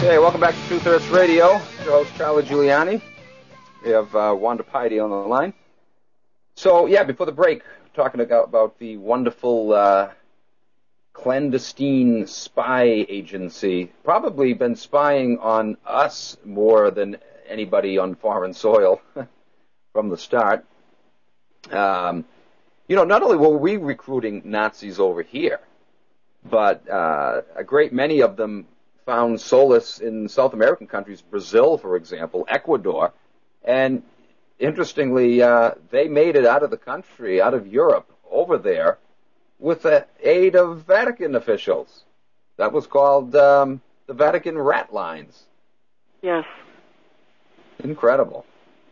Okay, welcome back to Truth Earth Radio. Your host, Charlie Giuliani. We have Wanda Piety on the line. So, yeah, before the break, talking about the wonderful clandestine spy agency, probably been spying on us more than anybody on foreign soil from the start. Not only were we recruiting Nazis over here, but a great many of them found solace in South American countries, Brazil, for example, Ecuador, and interestingly, they made it out of the country, out of Europe, over there, with the aid of Vatican officials. That was called the Vatican rat lines. Yes. Incredible.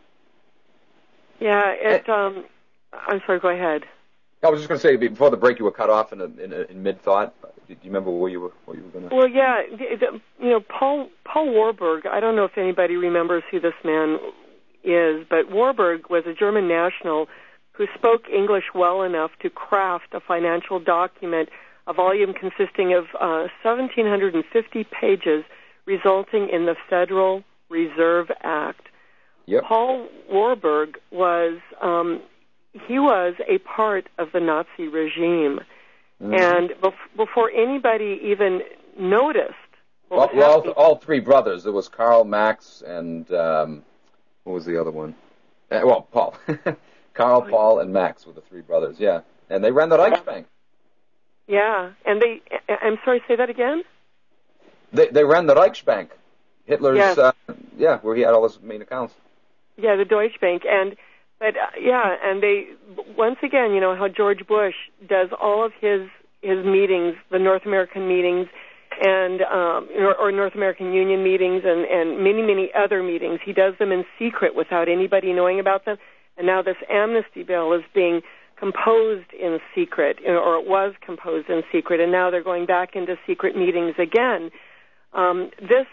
Yeah, I'm sorry, go ahead. I was just going to say, before the break, you were cut off in mid-thought. Do you remember what you were going to... Well, yeah, Paul Warburg, I don't know if anybody remembers who this man is, but Warburg was a German national who spoke English well enough to craft a financial document, a volume consisting of 1,750 pages, resulting in the Federal Reserve Act. Yep. Paul Warburg was... he was a part of the Nazi regime. Mm-hmm. And before anybody even noticed what was happening... all three brothers. There was Karl, Max, and what was the other one? Paul. Karl, Paul, and Max were the three brothers, yeah. And they ran the Reichsbank. Yeah, and I'm sorry, say that again? They ran the Reichsbank. Hitler's, yes. Where he had all his main accounts. Yeah, the Deutsche Bank. And they, once again, how George Bush does all of his meetings, the North American meetings, and or North American Union meetings, and many, many other meetings. He does them in secret without anybody knowing about them. And now this amnesty bill is being composed in secret, or it was composed in secret, and now they're going back into secret meetings again. The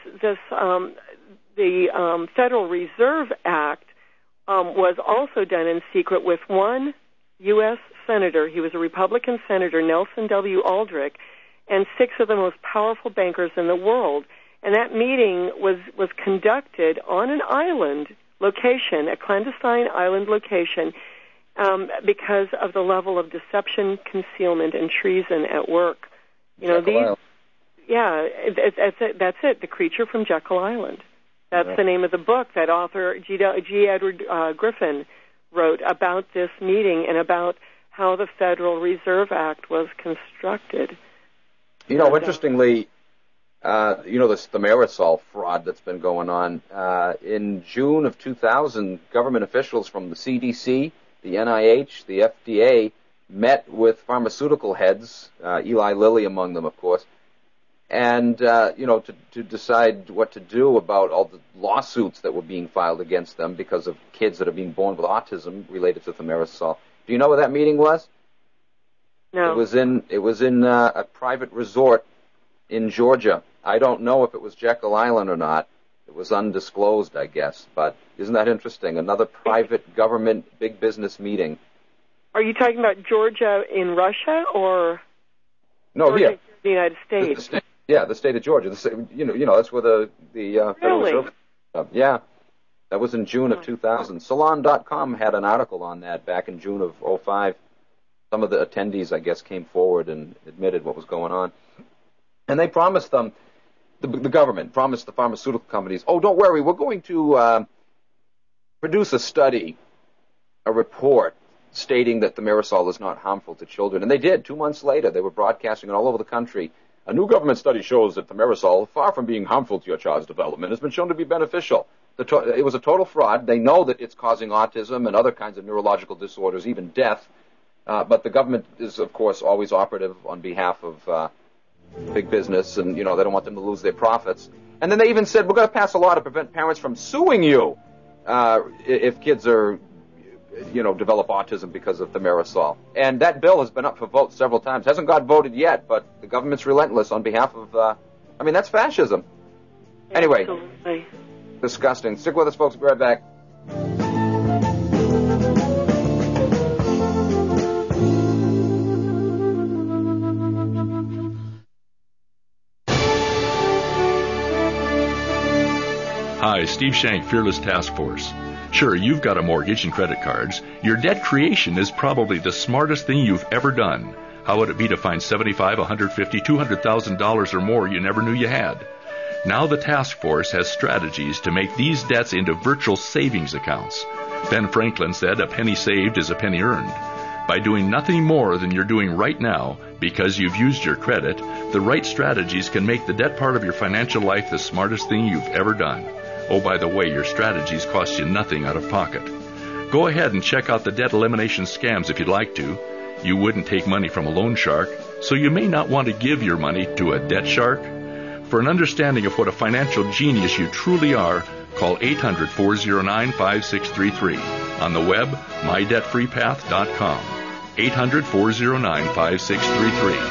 Federal Reserve Act was also done in secret with one U.S. senator. He was a Republican senator, Nelson W. Aldrich, and 6 of the most powerful bankers in the world. And that meeting was conducted on an island location, a clandestine island location, because of the level of deception, concealment, and treason at work. That's it, The Creature from Jekyll Island. That's the name of the book that author G. Edward Griffin wrote about this meeting and about how the Federal Reserve Act was constructed. Interestingly, the Thimerosal fraud that's been going on. In June of 2000, government officials from the CDC, the NIH, the FDA met with pharmaceutical heads, Eli Lilly among them, of course, and, to decide what to do about all the lawsuits that were being filed against them because of kids that are being born with autism related to thimerosal. Do you know where that meeting was? No. It was in a private resort in Georgia. I don't know if it was Jekyll Island or not. It was undisclosed, I guess. But isn't that interesting? Another private government big business meeting. Are you talking about Georgia in Russia or Georgia here in the United States? The state of Georgia. That's where the Federal Reserve. That was in June of 2000. Salon.com had an article on that back in June of 2005. Some of the attendees, I guess, came forward and admitted what was going on. And they promised them, the government promised the pharmaceutical companies, don't worry, we're going to produce a study, a report, stating that thimerosal is not harmful to children. And they did. 2 months later, they were broadcasting it all over the country. A new government study shows that thimerosal, far from being harmful to your child's development, has been shown to be beneficial. It was a total fraud. They know that it's causing autism and other kinds of neurological disorders, even death. But the government is, of course, always operative on behalf of big business, and, they don't want them to lose their profits. And then they even said, we're going to pass a law to prevent parents from suing you if kids are, develop autism because of thimerosal. And that bill has been up for vote several times. Hasn't got voted yet, but the government's relentless on behalf of, that's fascism. Anyway, absolutely. Disgusting. Stick with us, folks. We'll be right back. Hi, Steve Shank, Fearless Task Force. Sure, you've got a mortgage and credit cards. Your debt creation is probably the smartest thing you've ever done. How would it be to find $75,000, $150,000, $200,000 or more you never knew you had? Now the task force has strategies to make these debts into virtual savings accounts. Ben Franklin said, "A penny saved is a penny earned." By doing nothing more than you're doing right now, because you've used your credit, the right strategies can make the debt part of your financial life the smartest thing you've ever done. Oh, by the way, your strategies cost you nothing out of pocket. Go ahead and check out the debt elimination scams if you'd like to. You wouldn't take money from a loan shark, so you may not want to give your money to a debt shark. For an understanding of what a financial genius you truly are, call 800-409-5633. On the web, mydebtfreepath.com. 800-409-5633.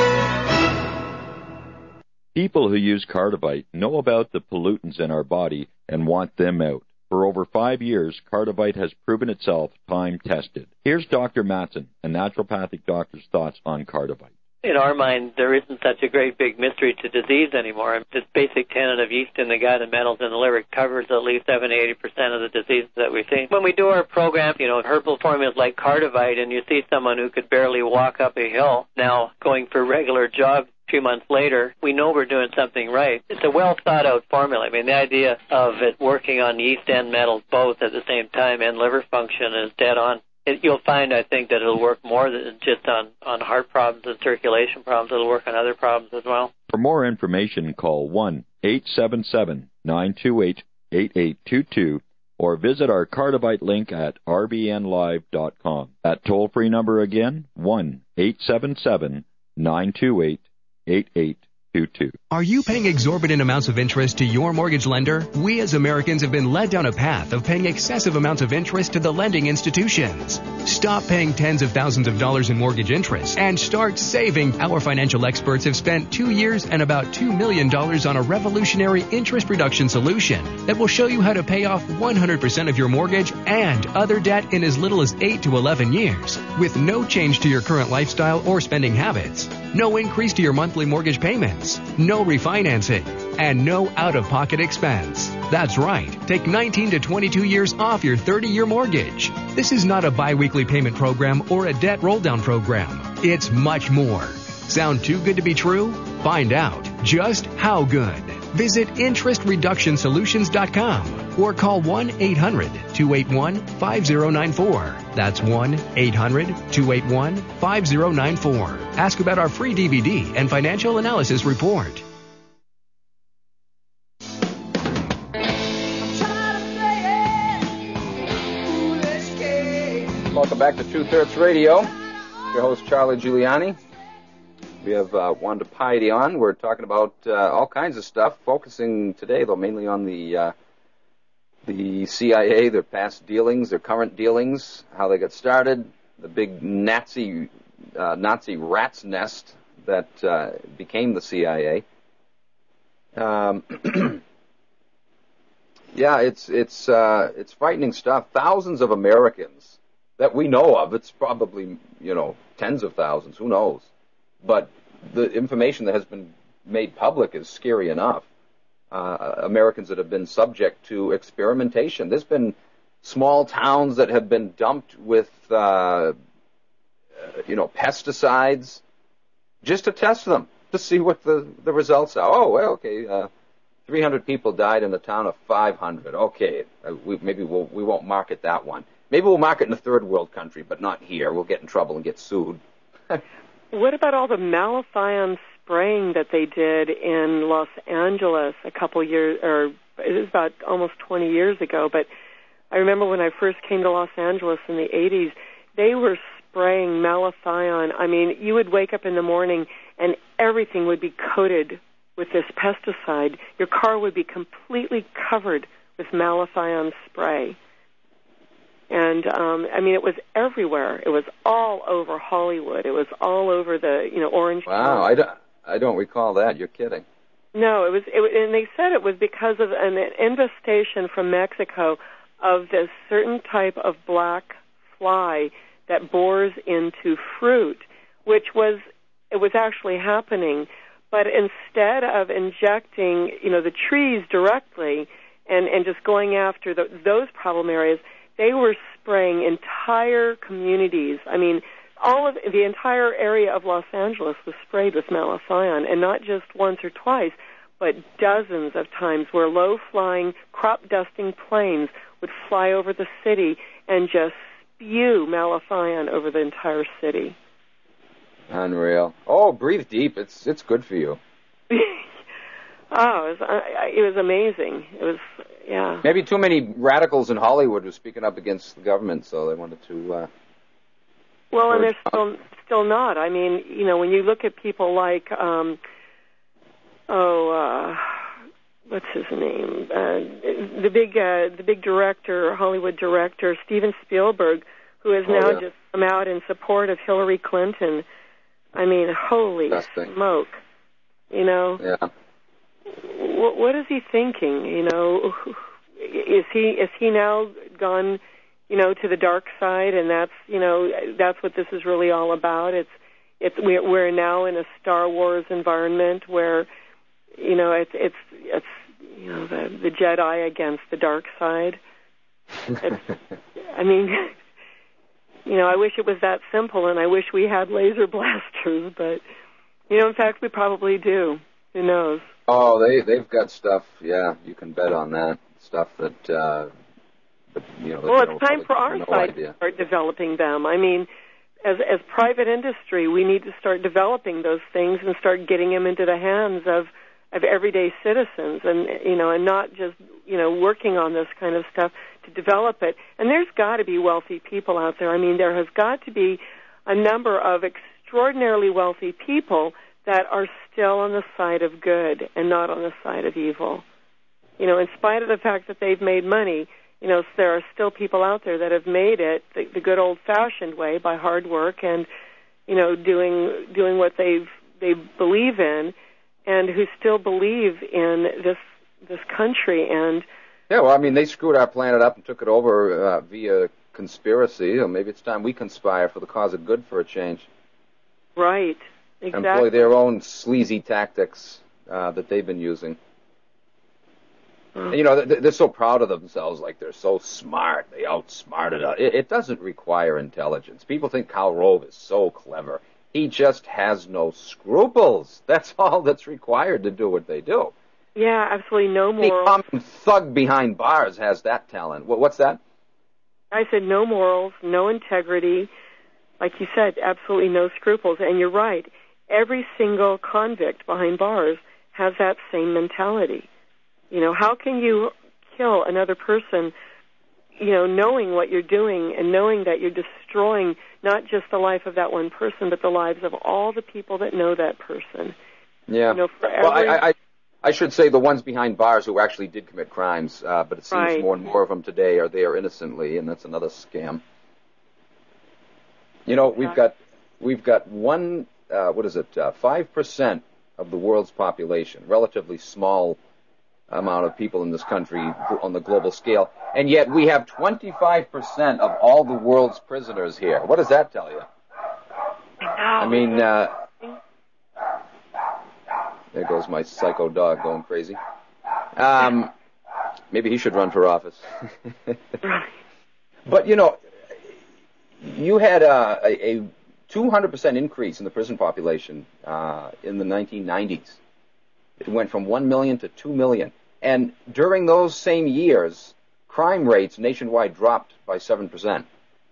People who use Cardivite know about the pollutants in our body and want them out. For over 5 years, Cardivite has proven itself time-tested. Here's Dr. Matson, a naturopathic doctor's thoughts on Cardivite. In our mind, there isn't such a great big mystery to disease anymore. This basic tenet of yeast in the gut and metals in the liver covers at least 70-80% of the diseases that we see. When we do our program, herbal formulas like Cardivite, and you see someone who could barely walk up a hill now going for regular jogs 2 months later, we know we're doing something right. It's a well-thought-out formula. I mean, the idea of it working on yeast and metals both at the same time and liver function is dead on. You'll find, I think, that it'll work more than just on heart problems and circulation problems. It'll work on other problems as well. For more information, call 1-877-928-8822 or visit our Cardivite link at rbnlive.com. That toll-free number again, 1-877-928-8822. Are you paying exorbitant amounts of interest to your mortgage lender? We as Americans have been led down a path of paying excessive amounts of interest to the lending institutions. Stop paying tens of thousands of dollars in mortgage interest and start saving. Our financial experts have spent 2 years and about $2 million on a revolutionary interest reduction solution that will show you how to pay off 100% of your mortgage and other debt in as little as 8 to 11 years with no change to your current lifestyle or spending habits. No increase to your monthly mortgage payments, no refinancing, and no out-of-pocket expense. That's right. Take 19 to 22 years off your 30-year mortgage. This is not a bi-weekly payment program or a debt roll-down program. It's much more. Sound too good to be true? Find out just how good. Visit interestreductionsolutions.com or call 1-800-281-5094. That's 1-800-281-5094. Ask about our free DVD and financial analysis report. Welcome back to Truth Hurts Radio. Your host, Charlie Giuliani. We have Wanda Piety on. We're talking about all kinds of stuff, focusing today, though, mainly on the CIA, their past dealings, their current dealings, how they got started, the big Nazi rat's nest that became the CIA. Yeah, it's frightening stuff. Thousands of Americans that we know of. It's probably tens of thousands. Who knows? But the information that has been made public is scary enough. Americans that have been subject to experimentation. There's been small towns that have been dumped with, pesticides just to test them, to see what the results are. Oh, well, okay, 300 people died in a town of 500. Okay, we won't market that one. Maybe we'll market in a third world country, but not here. We'll get in trouble and get sued. What about all the malathion spraying that they did in Los Angeles a couple years, or it was about almost 20 years ago, but I remember when I first came to Los Angeles in the 80s, they were spraying malathion. I mean, you would wake up in the morning and everything would be coated with this pesticide. Your car would be completely covered with malathion spray. And, it was everywhere. It was all over Hollywood. It was all over the, Orange County. Wow, I don't recall that. You're kidding. No, and they said it was because of an infestation from Mexico of this certain type of black fly that bores into fruit, it was actually happening. But instead of injecting, the trees directly, and just going after those problem areas, they were spraying entire communities. I mean, all of the entire area of Los Angeles was sprayed with malathion, and not just once or twice, but dozens of times, where low-flying, crop-dusting planes would fly over the city and just spew malathion over the entire city. Unreal. Oh, breathe deep. It's good for you. It was amazing. It was, yeah. Maybe too many radicals in Hollywood were speaking up against the government, so they wanted to. Well, and they're still not. I mean, you know, when you look at people like, what's his name? The big director, Hollywood director, Steven Spielberg, who has now just come out in support of Hillary Clinton. I mean, holy smoke! You know. Yeah. What is he thinking? You know, is he now gone, you know, to the dark side, and that's what this is really all about. We're now in a Star Wars environment where, you know, it's you know, the Jedi against the dark side. I mean, you know, I wish it was that simple, and I wish we had laser blasters, but, you know, in fact, we probably do. Who knows? Oh, they've got stuff. Yeah, you can bet on that stuff that. But, you know, well, it's time for our side to start developing them. I mean, as private industry, we need to start developing those things and start getting them into the hands of everyday citizens, and, you know, and not just, you know, working on this kind of stuff to develop it. And there's got to be wealthy people out there. I mean, there has got to be a number of extraordinarily wealthy people that are still on the side of good and not on the side of evil. You know, in spite of the fact that they've made money, you know, there are still people out there that have made it the good old-fashioned way by hard work and, you know, doing what they believe in, and who still believe in this country. And yeah, well, I mean, they screwed our planet up and took it over via conspiracy. Or maybe it's time we conspire for the cause of good for a change. Right. Exactly. Employ their own sleazy tactics that they've been using. And, you know, they're so proud of themselves, like they're so smart. They outsmarted us. It doesn't require intelligence. People think Karl Rove is so clever. He just has no scruples. That's all that's required to do what they do. Yeah, absolutely no morals. The common thug behind bars has that talent. What's that? I said no morals, no integrity. Like you said, absolutely no scruples. And you're right. Every single convict behind bars has that same mentality. You know, how can you kill another person, you know, knowing what you're doing and knowing that you're destroying not just the life of that one person, but the lives of all the people that know that person? Yeah. You know, well, I should say the ones behind bars who actually did commit crimes, but it seems more and more of them today are there innocently, and that's another scam. You know, we've got 5% of the world's population, relatively small amount of people in this country on the global scale, and yet we have 25% of all the world's prisoners here. What does that tell you? I mean, there goes my psycho dog going crazy. Maybe he should run for office. But, you know, you had a 200% increase in the prison population in the 1990s. It went from 1 million to 2 million. And during those same years, crime rates nationwide dropped by 7%.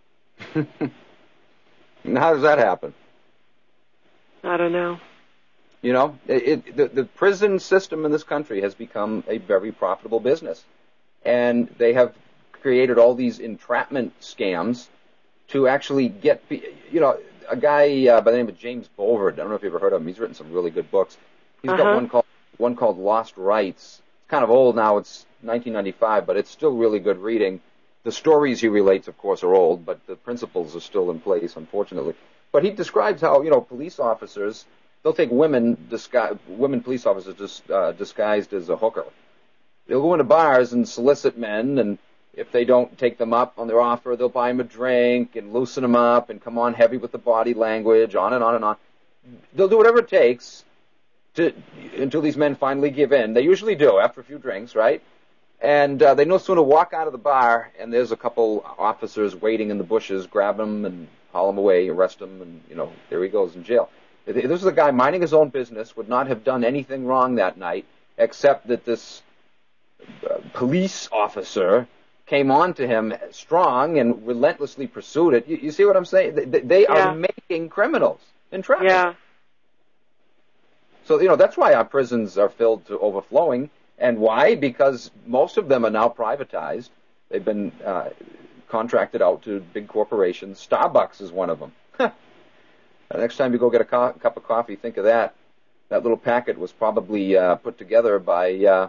How does that happen? I don't know. You know, the prison system in this country has become a very profitable business. And they have created all these entrapment scams to actually get, you know, a guy by the name of James Bovard. I don't know if you've ever heard of him. He's written some really good books. He's got one called Lost Rights. It's kind of old now. It's 1995, but it's still really good reading. The stories he relates, of course, are old, but the principles are still in place, unfortunately. But he describes how, you know, police officers, they'll take women police officers disguised as a hooker. They'll go into bars and solicit men, and if they don't take them up on their offer, they'll buy them a drink and loosen them up and come on heavy with the body language, on and on and on. They'll do whatever it takes until these men finally give in. They usually do after a few drinks, right? And they no sooner walk out of the bar, and there's a couple officers waiting in the bushes, grab him and haul him away, arrest him, and, there he goes in jail. This is a guy minding his own business, would not have done anything wrong that night, except that this police officer came on to him strong and relentlessly pursued it. You see what I'm saying? They are making criminals in traffic. Yeah. So, that's why our prisons are filled to overflowing. And why? Because most of them are now privatized. They've been contracted out to big corporations. Starbucks is one of them. Next time you go get a cup of coffee, think of that. That little packet was probably put together by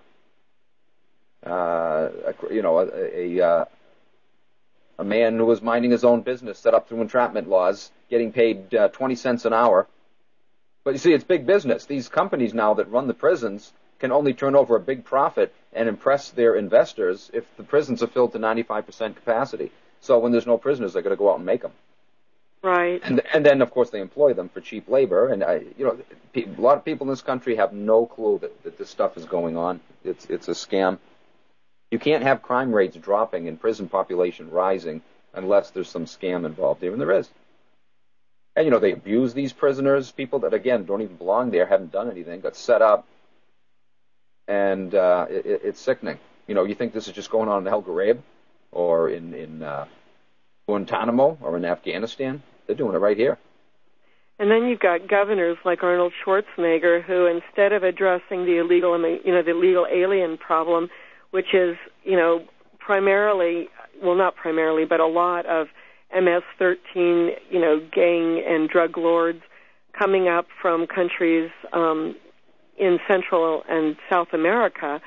a man who was minding his own business, set up through entrapment laws, getting paid 20 cents an hour. But you see, it's big business. These companies now that run the prisons can only turn over a big profit and impress their investors if the prisons are filled to 95% capacity. So when there's no prisoners, they're going to go out and make them. Right. And then, of course, they employ them for cheap labor. And, a lot of people in this country have no clue that this stuff is going on. It's a scam. You can't have crime rates dropping and prison population rising unless there's some scam involved here, and there is. And, they abuse these prisoners, people that, again, don't even belong there, haven't done anything, got set up. And it's sickening. You think this is just going on in El Ghraib or in Guantanamo or in Afghanistan? They're doing it right here. And then you've got governors like Arnold Schwarzenegger, who instead of addressing the illegal alien problem, which is, primarily, well, not primarily, but a lot of MS-13, gang and drug lords coming up from countries in Central and South America.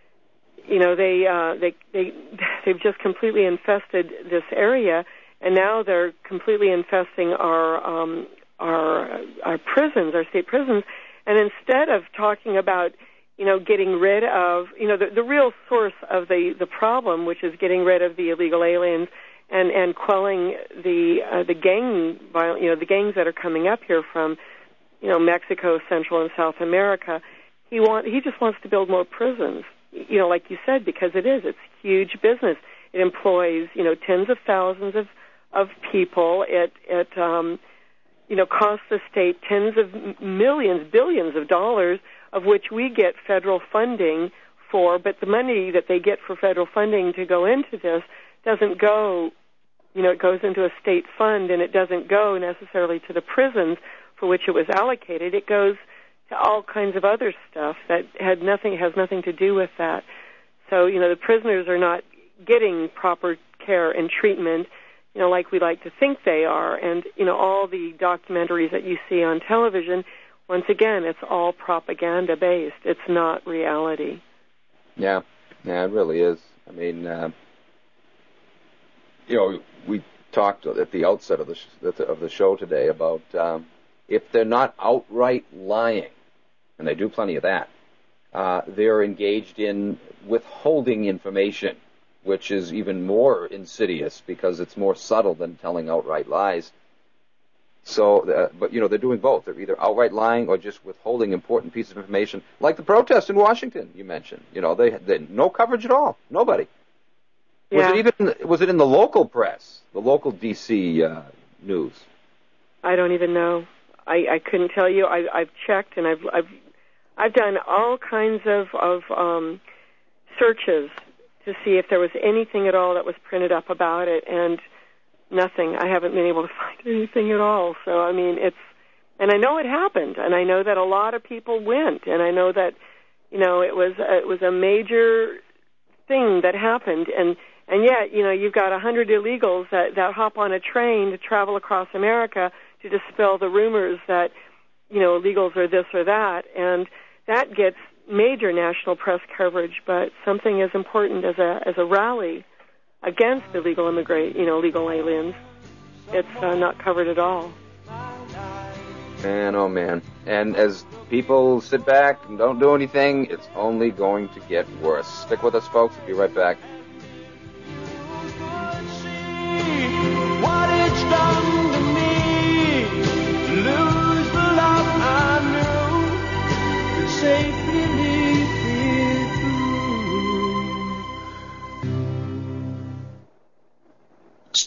They've just completely infested this area, and now they're completely infesting our prisons, our state prisons. And instead of talking about, getting rid of, the real source of the problem, which is getting rid of the illegal aliens and quelling the gang violence, the gangs that are coming up here from, Mexico, Central and South America, he just wants to build more prisons. Like you said, because it's huge business. It employs, tens of thousands of people. It costs the state tens of millions, billions of dollars, of which we get federal funding for. But the money that they get for federal funding to go into this doesn't go, it goes into a state fund, and it doesn't go necessarily to the prisons for which it was allocated. It goes to all kinds of other stuff that has nothing to do with that. So, the prisoners are not getting proper care and treatment, like we like to think they are. And, all the documentaries that you see on television, once again, it's all propaganda-based. It's not reality. Yeah, it really is. I mean, we talked at the outset of the show today about if they're not outright lying, and they do plenty of that, they're engaged in withholding information, which is even more insidious because it's more subtle than telling outright lies. So, but they're doing both. They're either outright lying or just withholding important pieces of information, like the protest in Washington you mentioned. They no coverage at all. Nobody. Yeah. Was it in the local press, the local D.C. News? I don't even know. I couldn't tell you. I've checked, and I've done all kinds of searches to see if there was anything at all that was printed up about it, and nothing. I haven't been able to find anything at all. So, I mean, and I know it happened, and I know that a lot of people went, and I know that, it was a major thing that happened, and yet, you've got 100 illegals that hop on a train to travel across America to dispel the rumors that, illegals are this or that, and that gets major national press coverage. But something as important as a rally against illegal illegal aliens, it's not covered at all. Man, oh man. And as people sit back and don't do anything, it's only going to get worse. Stick with us, folks. We'll be right back. What it's done to me, lose the love I knew, could safely lead me through.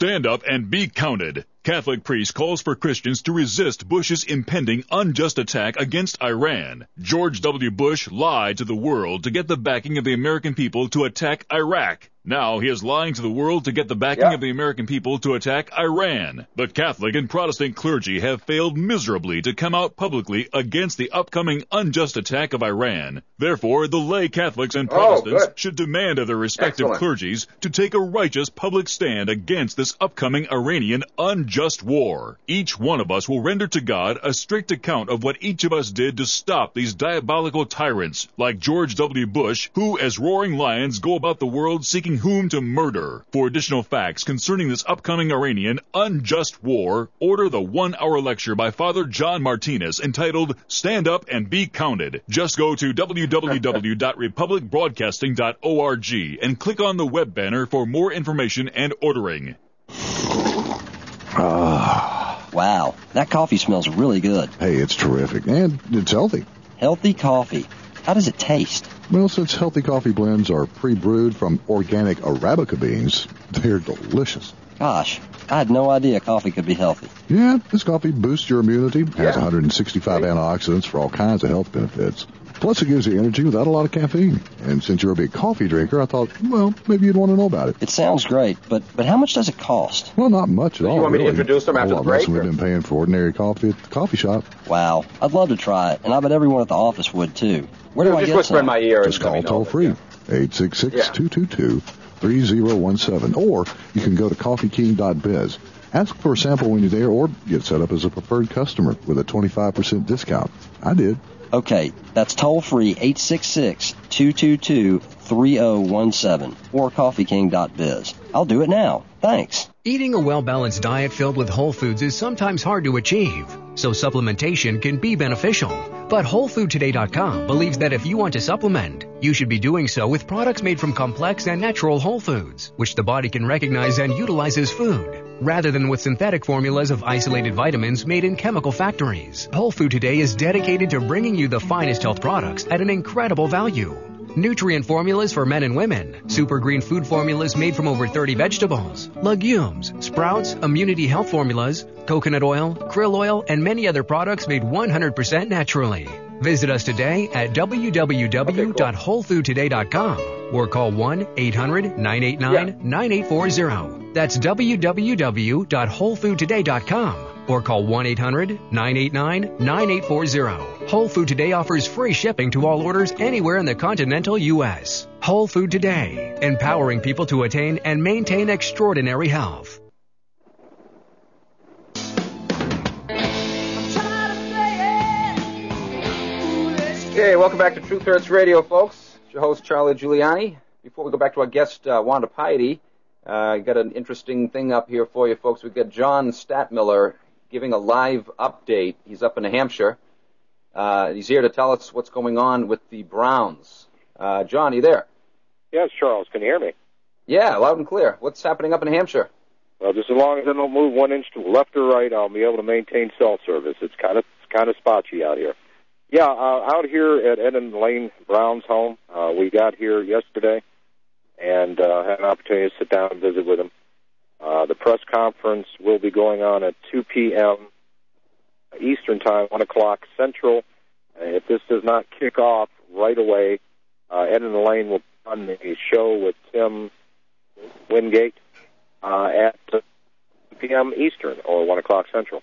Stand up and be counted. Catholic priest calls for Christians to resist Bush's impending unjust attack against Iran. George W. Bush lied to the world to get the backing of the American people to attack Iraq. Now he is lying to the world to get the backing of the American people to attack Iran. The Catholic and Protestant clergy have failed miserably to come out publicly against the upcoming unjust attack of Iran. Therefore, the lay Catholics and Protestants should demand of their respective clergies to take a righteous public stand against this upcoming Iranian unjust war. Each one of us will render to God a strict account of what each of us did to stop these diabolical tyrants like George W. Bush, who as roaring lions go about the world seeking whom to murder. For additional facts concerning this upcoming Iranian unjust war, order the 1-hour lecture by Father John Martinez entitled Stand Up and Be Counted. Just go to www.republicbroadcasting.org and click on the web banner for more information and ordering. Wow, that coffee smells really good. Hey, it's terrific, and it's healthy. Healthy coffee. How does it taste? Well, since healthy coffee blends are pre-brewed from organic Arabica beans, they're delicious. Gosh, I had no idea coffee could be healthy. Yeah, this coffee boosts your immunity, has 165 antioxidants for all kinds of health benefits. Plus, it gives you energy without a lot of caffeine. And since you're a big coffee drinker, I thought, well, maybe you'd want to know about it. It sounds great, but how much does it cost? Well, not much at all. You want me to introduce them after the break? We've been paying for ordinary coffee at the coffee shop. Wow, I'd love to try it, and I bet everyone at the office would too. Where do I get some? Just whisper in my ear. Just call toll-free, 866-222-3017. Or you can go to coffeeking.biz. Ask for a sample when you're there, or get set up as a preferred customer with a 25% discount. I did. Okay, that's toll-free, 866-222-3017, or coffeeking.biz. I'll do it now. Thanks. Eating a well-balanced diet filled with whole foods is sometimes hard to achieve, so supplementation can be beneficial. But WholeFoodToday.com believes that if you want to supplement, you should be doing so with products made from complex and natural whole foods, which the body can recognize and utilize as food, rather than with synthetic formulas of isolated vitamins made in chemical factories. Whole Food Today is dedicated to bringing you the finest health products at an incredible value. Nutrient formulas for men and women, super green food formulas made from over 30 vegetables, legumes, sprouts, immunity health formulas, coconut oil, krill oil, and many other products made 100% naturally. Visit us today at www.wholefoodtoday.com or call 1-800-989-9840. That's www.wholefoodtoday.com or call 1-800-989-9840. Whole Food Today offers free shipping to all orders anywhere in the continental U.S. Whole Food Today, empowering people to attain and maintain extraordinary health. Okay, welcome back to Truth Hurts Radio, folks. It's your host, Charlie Giuliani. Before we go back to our guest, Wanda Piety, I got an interesting thing up here for you, folks. We've got John Statmiller giving a live update. He's up in New Hampshire. He's here to tell us what's going on with the Browns. John, are you there? Yes, Charles. Can you hear me? Yeah, loud and clear. What's happening up in New Hampshire? Well, just as long as I don't move 1 inch to left or right, I'll be able to maintain cell service. It's kind of spotty out here. Yeah, out here at Ed and Lane Brown's home, we got here yesterday and had an opportunity to sit down and visit with him. The press conference will be going on at 2 p.m. Eastern Time, 1 o'clock Central. If this does not kick off right away, Ed and Lane will run a show with Tim Wingate at 2 p.m. Eastern or 1 o'clock Central.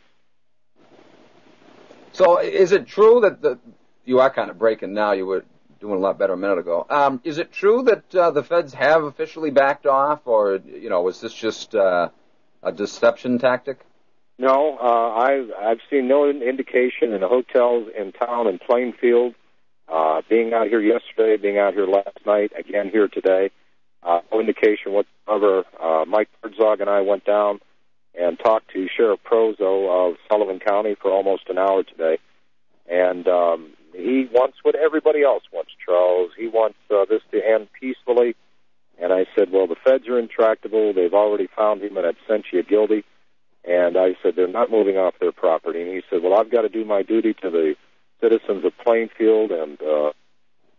So is it true that you are kind of breaking now? You were doing a lot better a minute ago. Is it true that the feds have officially backed off, or was this just a deception tactic? No, I've seen no indication in the hotels in town in Plainfield. Being out here yesterday, being out here last night, again here today. No indication whatsoever. Mike Herzog and I went down and talked to Sheriff Prozo of Sullivan County for almost an hour today. And he wants what everybody else wants, Charles. He wants this to end peacefully. And I said, well, the feds are intractable. They've already found him in Absentia guilty. And I said, they're not moving off their property. And he said, well, I've got to do my duty to the citizens of Plainfield and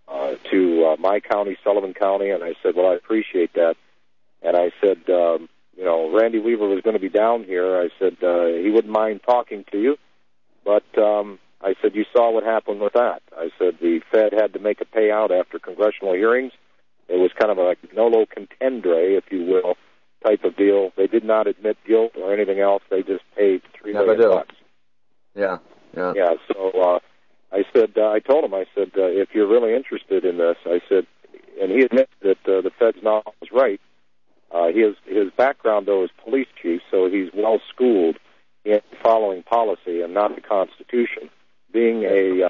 to my county, Sullivan County. And I said, well, I appreciate that. And I said, Randy Weaver was going to be down here. I said he wouldn't mind talking to you, but I said, you saw what happened with that. I said the Fed had to make a payout after congressional hearings. It was kind of like nolo contendere, if you will, type of deal. They did not admit guilt or anything else. They just paid $3 million. Yeah. Yeah, so I told him, if you're really interested in this, I said, and he admitted that the Fed's knowledge was right. His background, though, is police chief, so he's well schooled in following policy and not the Constitution. Being a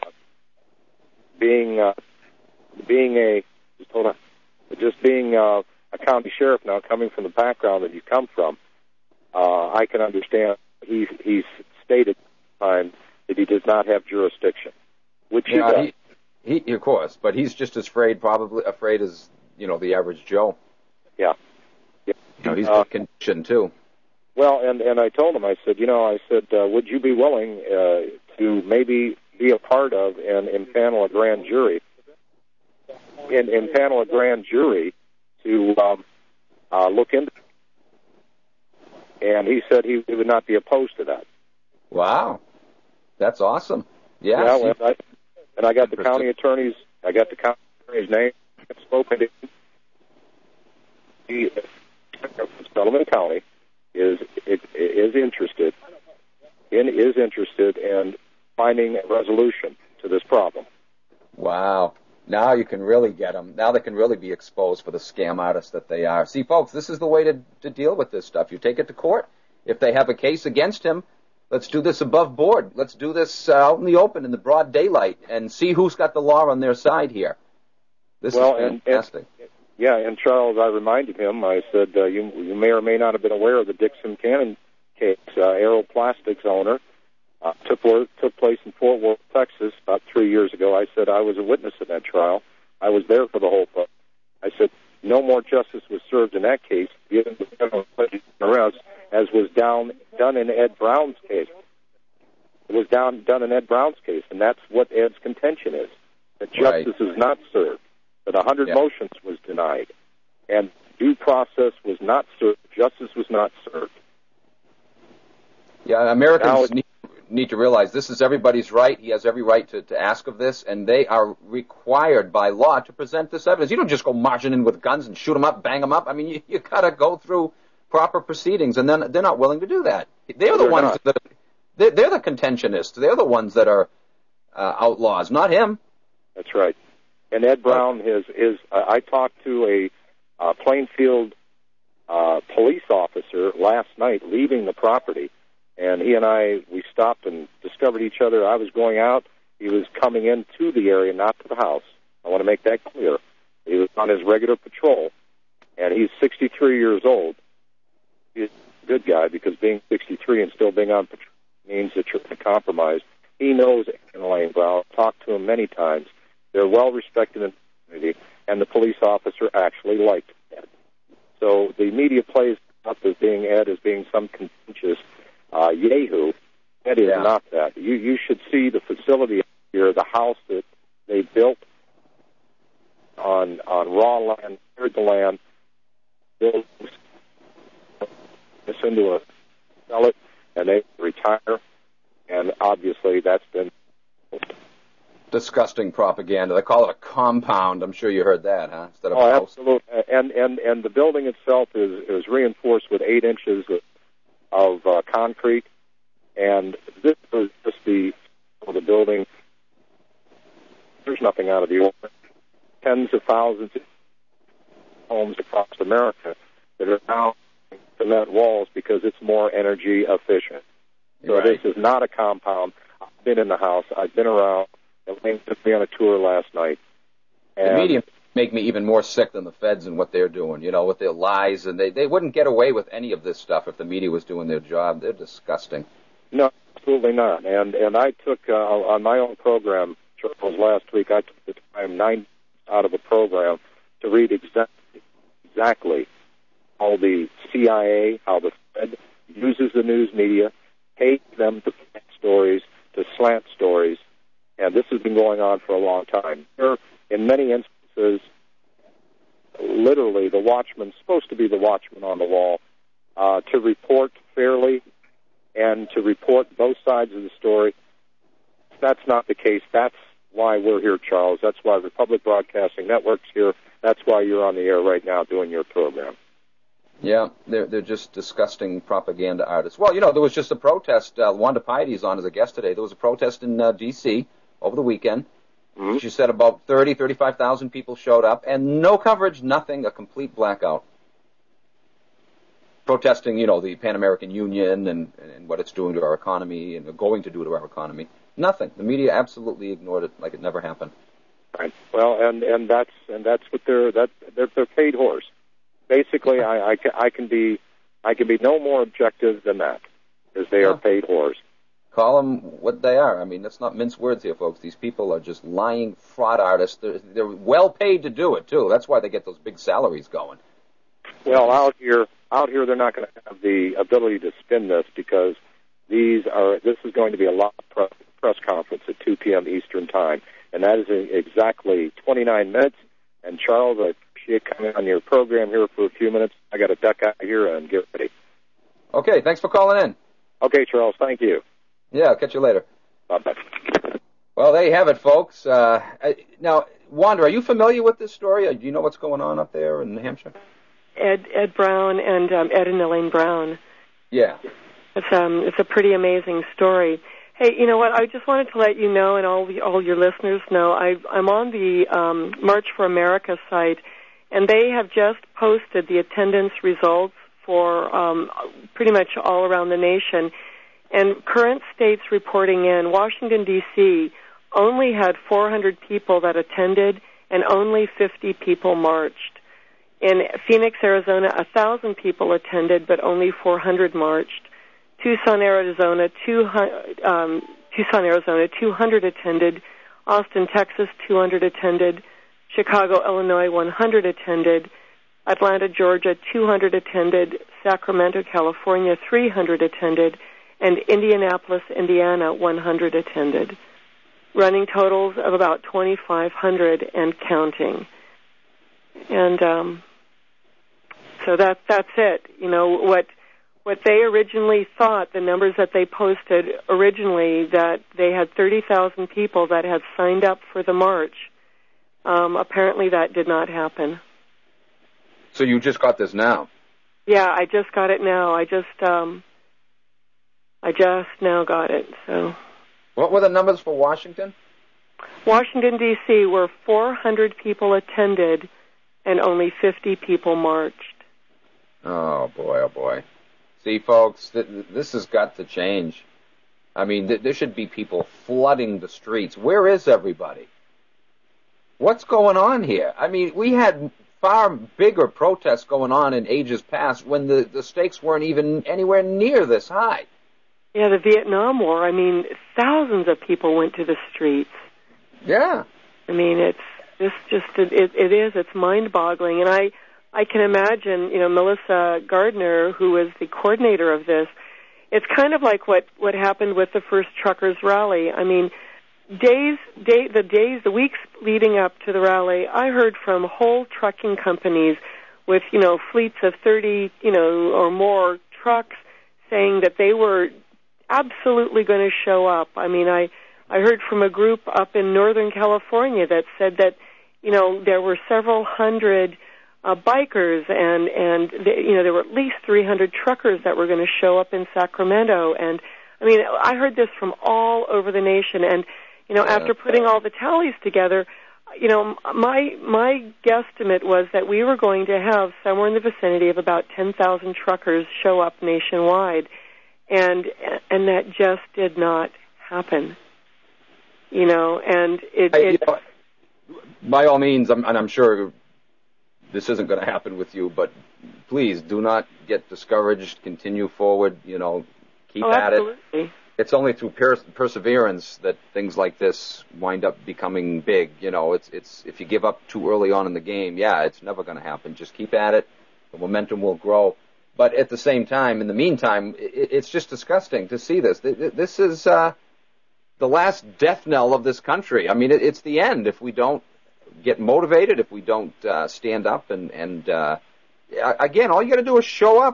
county sheriff now, coming from the background that you come from, I can understand. He's stated time that he does not have jurisdiction, which he does. He of course, but he's just as afraid as the average Joe. Yeah. He's got condition too. Well, and I told him, I said, would you be willing to maybe be a part of and impanel a grand jury, impanel a grand jury to look into it? And he said he would not be opposed to that. Wow, that's awesome. Yeah. And I got the county attorney's. Name. I've spoken to him. He, Sullivan County, is interested in finding a resolution to this problem. Wow. Now you can really get them. Now they can really be exposed for the scam artists that they are. See, folks, this is the way to deal with this stuff. You take it to court. If they have a case against him, let's do this above board. Let's do this out in the open, in the broad daylight, and see who's got the law on their side here. This is fantastic. And Charles, I reminded him, I said, you may or may not have been aware of the Dixon Cannon case. Aeroplastics owner took place in Fort Worth, Texas, about 3 years ago. I said I was a witness in that trial. I was there for the whole thing. I said no more justice was served in that case, given the federal arrest, as was done in Ed Brown's case. It was done in Ed Brown's case, and that's what Ed's contention is, that justice is not served, that 100 motions was denied, and due process was not served, justice was not served. Yeah, Americans need to realize this is everybody's right. He has every right to ask of this, and they are required by law to present this evidence. You don't just go marching in with guns and shoot them up, bang them up. I mean, you got to go through proper proceedings, and then they're not willing to do that. They're the ones that they're the contentionists. They're the ones that are outlaws, not him. That's right. And Ed Brown I talked to a Plainfield police officer last night leaving the property, and he and we stopped and discovered each other. I was going out. He was coming into the area, not to the house. I want to make that clear. He was on his regular patrol, and he's 63 years old. He's a good guy, because being 63 and still being on patrol means that you're compromised. He knows Elaine Brown. Talked to him many times. They're well respected in the community, and the police officer actually liked Ed. So the media plays up as being Ed as being some contentious yahoo. Ed is not that. You should see the facility here, the house that they built on raw land, cleared the land, built this into sell it, and they retire. And obviously that's been disgusting propaganda. They call it a compound. I'm sure you heard that, huh? Instead of a house. Absolutely. And the building itself is reinforced with 8 inches of concrete, and this is just the building. There's nothing out of the ordinary. Tens of thousands of homes across America that are now cement walls because it's more energy efficient. So This is not a compound. I've been in the house. I've been around. Elaine took me on a tour last night. And the media make me even more sick than the feds and what they're doing, with their lies. And they wouldn't get away with any of this stuff if the media was doing their job. They're disgusting. No, absolutely not. And I took, on my own program, Charles, last week, I took the time 9 out of a program to read exactly how the CIA, how the Fed uses the news media, pays them to plant stories, to slant stories. And this has been going on for a long time. In many instances, literally, the watchman, supposed to be the watchman on the wall, to report fairly and to report both sides of the story. That's not the case. That's why we're here, Charles. That's why Republic Broadcasting Network's here. That's why you're on the air right now doing your program. Yeah, they're just disgusting propaganda artists. Well, there was just a protest. Wanda Pietty's on as a guest today. There was a protest in D.C. over the weekend. Mm-hmm. She said about 35,000 people showed up, and no coverage, nothing, a complete blackout. Protesting, the Pan American Union and what it's doing to our economy and going to do to our economy. Nothing. The media absolutely ignored it like it never happened. Right. Well, and that's what they're paid whores. Basically, I can be no more objective than that, because they are paid whores. Call them what they are. I mean, that's not mince words here, folks. These people are just lying fraud artists. They're well paid to do it too. That's why they get those big salaries going. Well, out here, they're not going to have the ability to spin this, because this is going to be a live press conference at 2 p.m. Eastern Time, and that is exactly 29 minutes. And Charles, I appreciate coming on your program here for a few minutes. I got to duck out here and get ready. Okay, thanks for calling in. Okay, Charles, thank you. Yeah, I'll catch you later. Bye-bye. Well, there you have it, folks. Now, Wanda, are you familiar with this story? Do you know what's going on up there in New Hampshire? Ed Brown and Ed and Elaine Brown. Yeah. It's a pretty amazing story. Hey, you know what? I just wanted to let you know, and all your listeners know, I'm on the March for America site, and they have just posted the attendance results for pretty much all around the nation. And current states reporting in, Washington, D.C., only had 400 people that attended, and only 50 people marched. In Phoenix, Arizona, 1,000 people attended, but only 400 marched. Tucson, Arizona, 200 attended. Austin, Texas, 200 attended. Chicago, Illinois, 100 attended. Atlanta, Georgia, 200 attended. Sacramento, California, 300 attended. And Indianapolis, Indiana, 100 attended. Running totals of about 2,500 and counting. And so that's it. What they originally thought, the numbers that they posted originally, that they had 30,000 people that had signed up for the march. Apparently that did not happen. So you just got this now? Yeah, I just got it now. I just now got it. So. What were the numbers for Washington? Washington, D.C., where 400 people attended and only 50 people marched. Oh, boy, oh, boy. See, folks, this has got to change. I mean, there should be people flooding the streets. Where is everybody? What's going on here? I mean, we had far bigger protests going on in ages past when the stakes weren't even anywhere near this high. Yeah, the Vietnam War, I mean, thousands of people went to the streets. Yeah. I mean, it's mind-boggling. And I can imagine, Melissa Gardner, who is the coordinator of this, it's kind of like what happened with the first truckers' rally. I mean, the weeks leading up to the rally, I heard from whole trucking companies with, fleets of 30, or more trucks saying that they were absolutely going to show up. I mean, I heard from a group up in Northern California that said that, there were several hundred bikers and there were at least 300 truckers that were going to show up in Sacramento. And I mean, I heard this from all over the nation. And after putting all the tallies together, my guesstimate was that we were going to have somewhere in the vicinity of about 10,000 truckers show up nationwide, and that just did not happen. And by all means, I'm sure this isn't going to happen with you, but please do not get discouraged. Continue forward. Keep at it. It's only through perseverance that things like this wind up becoming big. It's if you give up too early on in the game, it's never going to happen. Just keep at it. The momentum will grow. But at the same time, in the meantime, it's just disgusting to see this. This is the last death knell of this country. I mean, it's the end if we don't get motivated, if we don't stand up. And again, all you got to do is show up.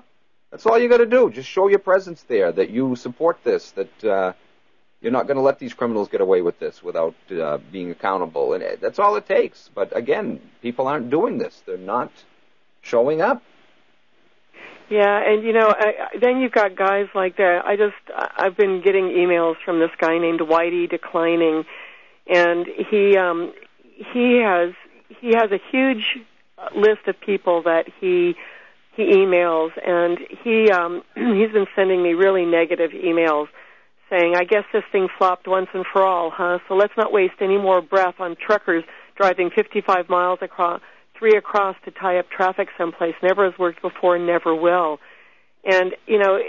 That's all you got to do. Just show your presence there, that you support this, that you're not going to let these criminals get away with this without being accountable. And that's all it takes. But again, people aren't doing this. They're not showing up. Yeah, and then you've got guys like that. I've been getting emails from this guy named Whitey Declining, and he has a huge list of people that he emails, and he's been sending me really negative emails saying, I guess this thing flopped once and for all, huh? So let's not waste any more breath on truckers driving 55 miles across, 3 across to tie up traffic someplace. Never has worked before, never will. And, no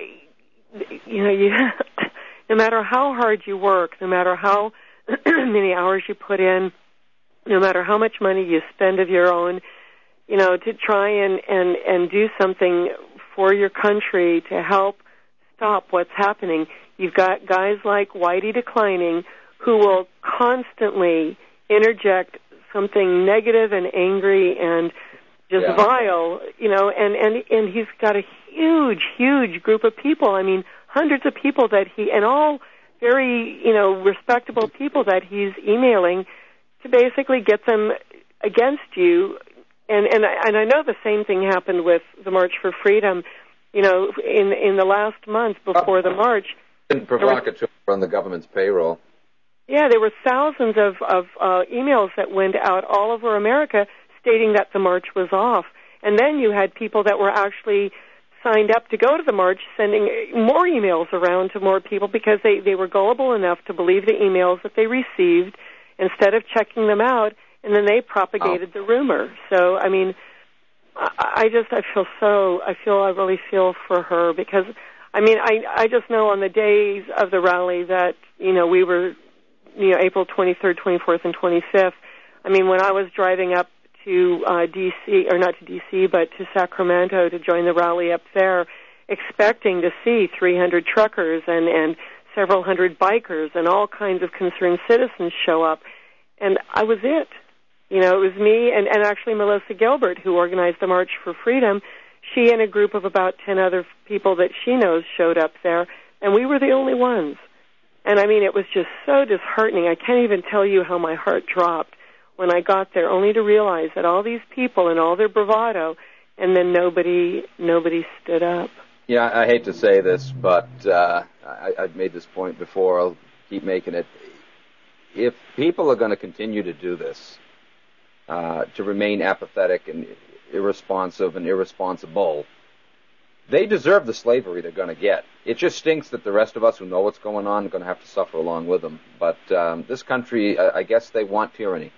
matter how hard you work, no matter how many hours you put in, no matter how much money you spend of your own, to try and do something for your country to help stop what's happening, you've got guys like Whitey Declining who will constantly interject something negative and angry and just vile, and he's got a huge group of people. I mean, hundreds of people and all very, respectable people that he's emailing to basically get them against you. And I know the same thing happened with the March for Freedom, in the last month before the march. Provocateur on the government's payroll. Yeah, there were thousands of emails that went out all over America stating that the march was off. And then you had people that were actually signed up to go to the march sending more emails around to more people because they were gullible enough to believe the emails that they received instead of checking them out, and then they propagated the rumor. So, I mean, I really feel for her because, I just know on the days of the rally that, we were, April 23rd, 24th, and 25th. When I was driving up to D.C., or not to D.C., but to Sacramento to join the rally up there, expecting to see 300 truckers and several hundred bikers and all kinds of concerned citizens show up. And I was it. It was me and actually Melissa Gilbert, who organized the March for Freedom. She and a group of about 10 other people that she knows showed up there, and we were the only ones. And, it was just so disheartening. I can't even tell you how my heart dropped when I got there, only to realize that all these people and all their bravado, and then nobody stood up. Yeah, I hate to say this, but I've made this point before. I'll keep making it. If people are going to continue to do this, to remain apathetic and irresponsive and irresponsible, they deserve the slavery they're going to get. It just stinks that the rest of us who know what's going on are going to have to suffer along with them. But this country, I guess they want tyranny.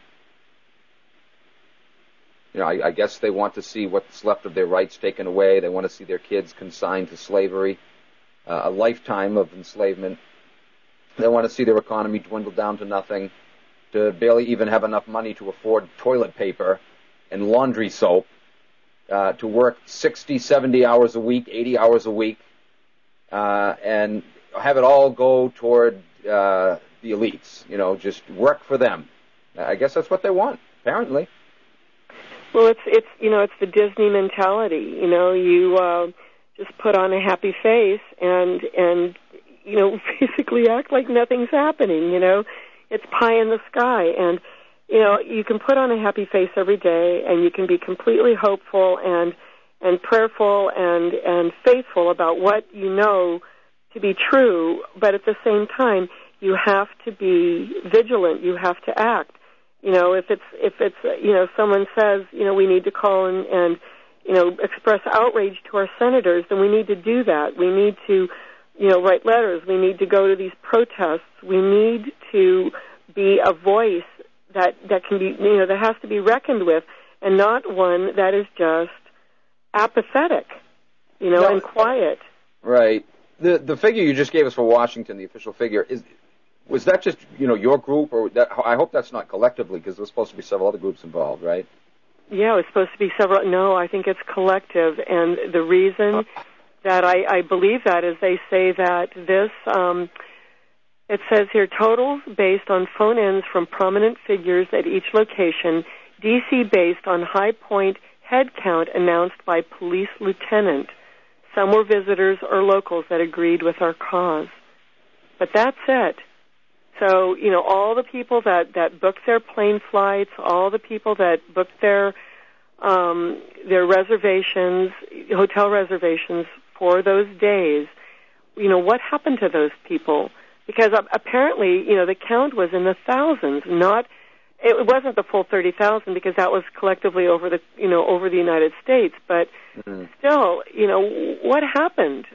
I guess they want to see what's left of their rights taken away. They want to see their kids consigned to slavery, a lifetime of enslavement. They want to see their economy dwindle down to nothing, to barely even have enough money to afford toilet paper and laundry soap, to work 60, 70 hours a week, 80 hours a week, and have it all go toward the elites, just work for them. I guess that's what they want, apparently. Well, it's the Disney mentality. You just put on a happy face and basically act like nothing's happening. It's pie in the sky, and you can put on a happy face every day, and you can be completely hopeful and prayerful and faithful about what you know to be true. But at the same time, you have to be vigilant. You have to act. If it's someone says we need to call and express outrage to our senators, then we need to do that. We need to write letters. We need to go to these protests. We need to be a voice that can be that has to be reckoned with, and not one that is just apathetic, and quiet. Right. The figure you just gave us for Washington, the official figure, was that just your group, or that? I hope that's not collectively, because there's supposed to be several other groups involved, right? Yeah, it's supposed to be several. No, I think it's collective, and the reason that I believe that is they say that this. It says here, totals based on phone ends from prominent figures at each location, D.C. based on high point head count announced by police lieutenant. Some were visitors or locals that agreed with our cause. But that's it. So, all the people that booked their plane flights, all the people that booked their reservations, hotel reservations for those days, what happened to those people? Because apparently, the count was in the thousands, it wasn't the full 30,000 because that was collectively over the United States, but still, what happened?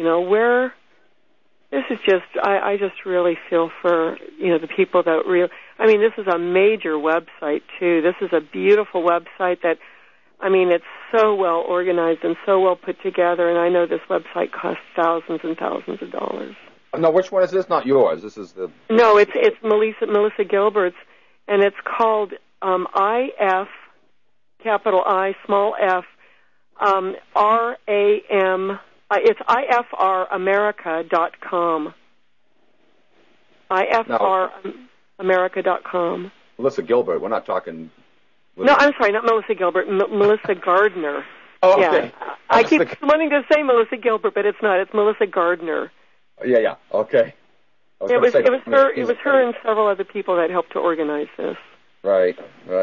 This is just, I just really feel for, the people that this is a major website too. This is a beautiful website that, it's so well organized and so well put together, and I know this website costs thousands and thousands of dollars. No, which one is this? Not yours. This is the... No, it's Melissa Gilbert's, and it's called IF, capital I, small f, RAM, it's iframerica.com. iframerica.com. Melissa Gilbert, we're not talking... No, I'm sorry, not Melissa Gilbert, Melissa Gardner. Oh, okay. Yeah. I keep wanting to say Melissa Gilbert, but it's not. It's Melissa Gardner. Yeah, okay. It was her and several other people that helped to organize this. Right.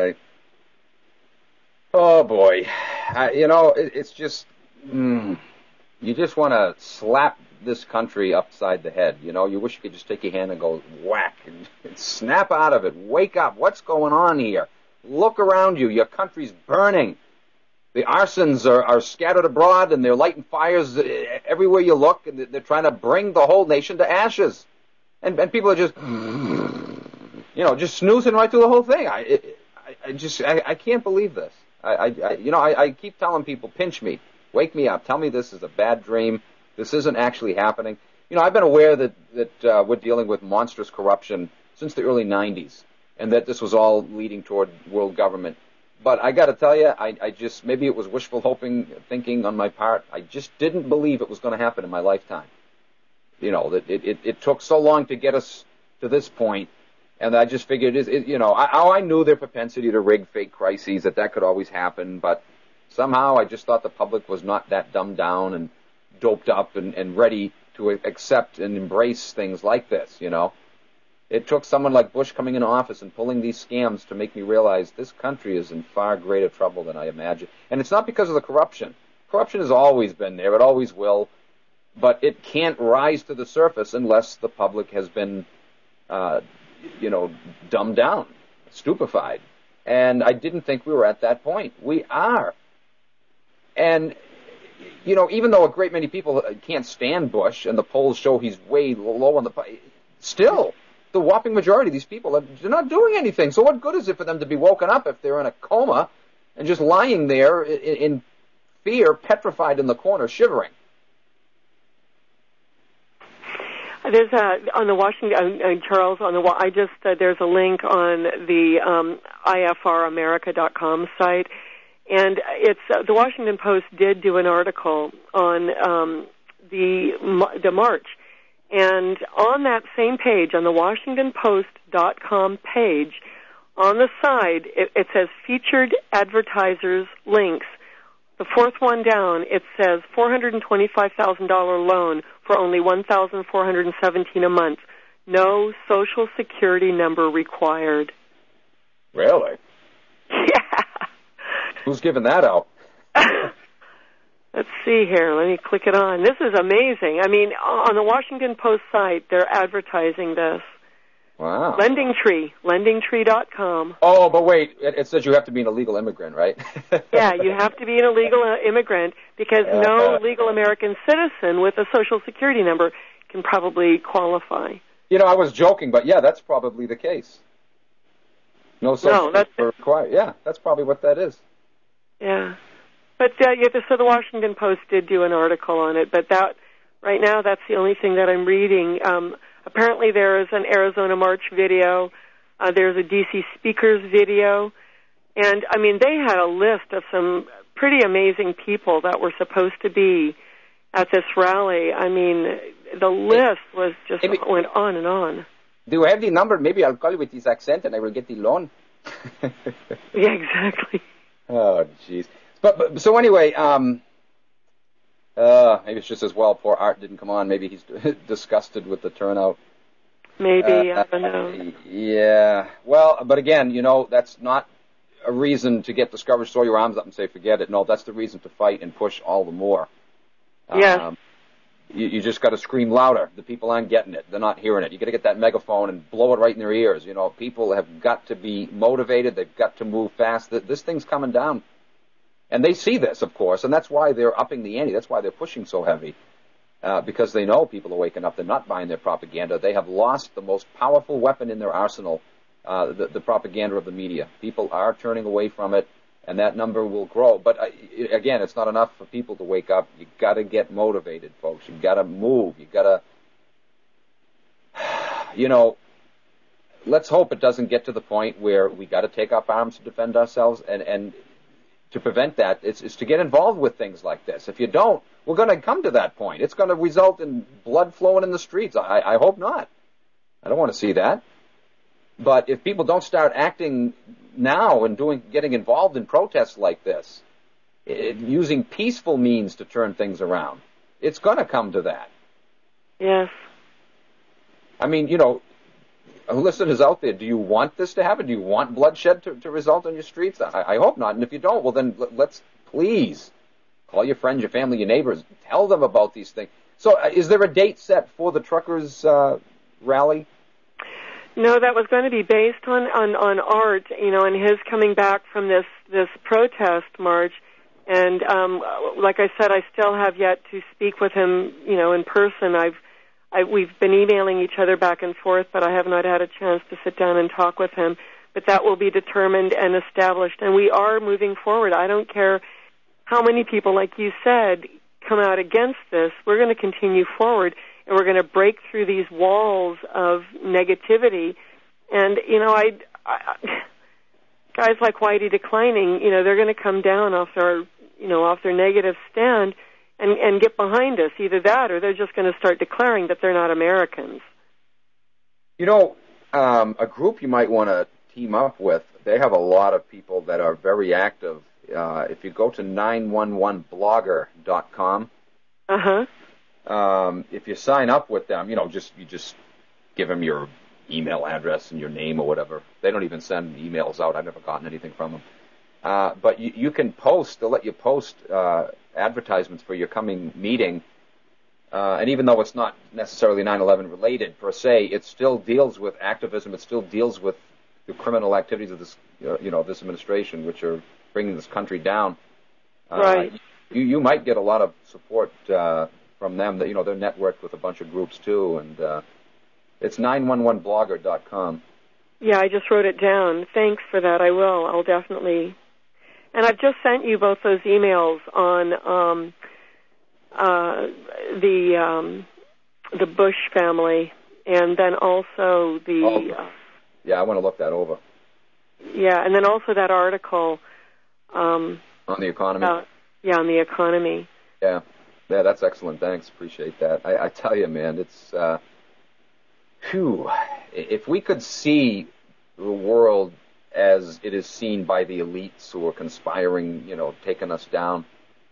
Oh, boy. It's just... you just want to slap this country upside the head. You wish you could just take your hand and go whack and snap out of it. Wake up. What's going on here? Look around you. Your country's burning. The arsons are scattered abroad, and they're lighting fires everywhere you look, and they're trying to bring the whole nation to ashes. And people are just, just snoozing right through the whole thing. I can't believe this. I keep telling people, pinch me, wake me up, tell me this is a bad dream. This isn't actually happening. I've been aware that we're dealing with monstrous corruption since the early 90s, and that this was all leading toward world government. But I got to tell you, I just, maybe it was wishful thinking on my part. I just didn't believe it was going to happen in my lifetime. That it took so long to get us to this point, and I just figured, I knew their propensity to rig fake crises, that could always happen, but somehow I just thought the public was not that dumbed down and doped up and ready to accept and embrace things like this, It took someone like Bush coming into office and pulling these scams to make me realize this country is in far greater trouble than I imagined. And it's not because of the corruption. Corruption has always been there. It always will. But it can't rise to the surface unless the public has been, dumbed down, stupefied. And I didn't think we were at that point. We are. And, even though a great many people can't stand Bush and the polls show he's way low on the... Still... The whopping majority of these people, they're not doing anything. So what good is it for them to be woken up if they're in a coma and just lying there in fear, petrified in the corner, shivering? There's on the Washington, Charles, there's a link on the iframerica.com site, and it's the Washington Post did do an article on the march. And on that same page, on the WashingtonPost.com page, on the side, it says featured advertisers links. The fourth one down, it says $425,000 loan for only $1,417 a month. No Social Security number required. Really? Yeah. Who's giving that out? Let's see here. Let me click it on. This is amazing. On the Washington Post site, they're advertising this. Wow. Lendingtree.com. Oh, but wait. It says you have to be an illegal immigrant, right? Yeah, you have to be an illegal immigrant because no legal American citizen with a Social Security number can probably qualify. I was joking, but yeah, that's probably the case. No Social Security required. Yeah, that's probably what that is. Yeah. But so the Washington Post did do an article on it, but right now that's the only thing that I'm reading. Apparently there is an Arizona March video. There's a D.C. Speakers video. And, they had a list of some pretty amazing people that were supposed to be at this rally. The list was just went on and on. Do you have the number? Maybe I'll call you with this accent and I will get the loan. Yeah, exactly. Oh, jeez. But so anyway, Maybe it's just as well poor Art didn't come on. Maybe he's disgusted with the turnout. Maybe, I don't know. Yeah. Well, but again, that's not a reason to get discouraged, throw your arms up and say, forget it. No, that's the reason to fight and push all the more. Yes. You just got to scream louder. The people aren't getting it. They're not hearing it. You got to get that megaphone and blow it right in their ears. People have got to be motivated. They've got to move fast. This thing's coming down. And they see this, of course, and that's why they're upping the ante. That's why they're pushing so heavy, because they know people are waking up. They're not buying their propaganda. They have lost the most powerful weapon in their arsenal, the propaganda of the media. People are turning away from it, and that number will grow. But again, it's not enough for people to wake up. You got to get motivated, folks. You got to move. You got to, let's hope it doesn't get to the point where we got to take up arms to defend ourselves. And to prevent that, it's to get involved with things like this. If you don't, we're going to come to that point. It's going to result in blood flowing in the streets. I hope not. I don't want to see that. But if people don't start acting now and getting involved in protests like this, using peaceful means to turn things around, it's going to come to that. Yes. I mean, listeners out there, do you want this to happen? Do you want bloodshed to result in your streets? I hope not. And if you don't, well, then let's please call your friends, your family, your neighbors. Tell them about these things. So is there a date set for the truckers' rally? No, that was going to be based on Art, and his coming back from this protest march. And like I said, I still have yet to speak with him, in person. We've been emailing each other back and forth, but I have not had a chance to sit down and talk with him. But that will be determined and established, and we are moving forward. I don't care how many people, like you said, come out against this. We're going to continue forward, and we're going to break through these walls of negativity. And, guys like Whitey Declining, they're going to come down off their negative stand and get behind us. Either that, or they're just going to start declaring that they're not Americans. A group you might want to team up with, they have a lot of people that are very active. If you go to 911blogger.com, if you sign up with them, you just give them your email address and your name or whatever. They don't even send emails out. I've never gotten anything from them. But you can post, they'll let you post advertisements for your coming meeting. And even though it's not necessarily 9/11 related per se, it still deals with activism. It still deals with the criminal activities of this, this administration, which are bringing this country down. Right. You might get a lot of support from them. That they're networked with a bunch of groups too, and it's 911blogger.com. Yeah, I just wrote it down. Thanks for that. I will. I'll definitely. And I've just sent you both those emails on the Bush family, and then also the. Yeah, I want to look that over. Yeah, and then also that article. On the economy. On the economy. Yeah, that's excellent. Thanks, appreciate that. I tell you, man, it's. If we could see the world as it is seen by the elites who are conspiring, taking us down,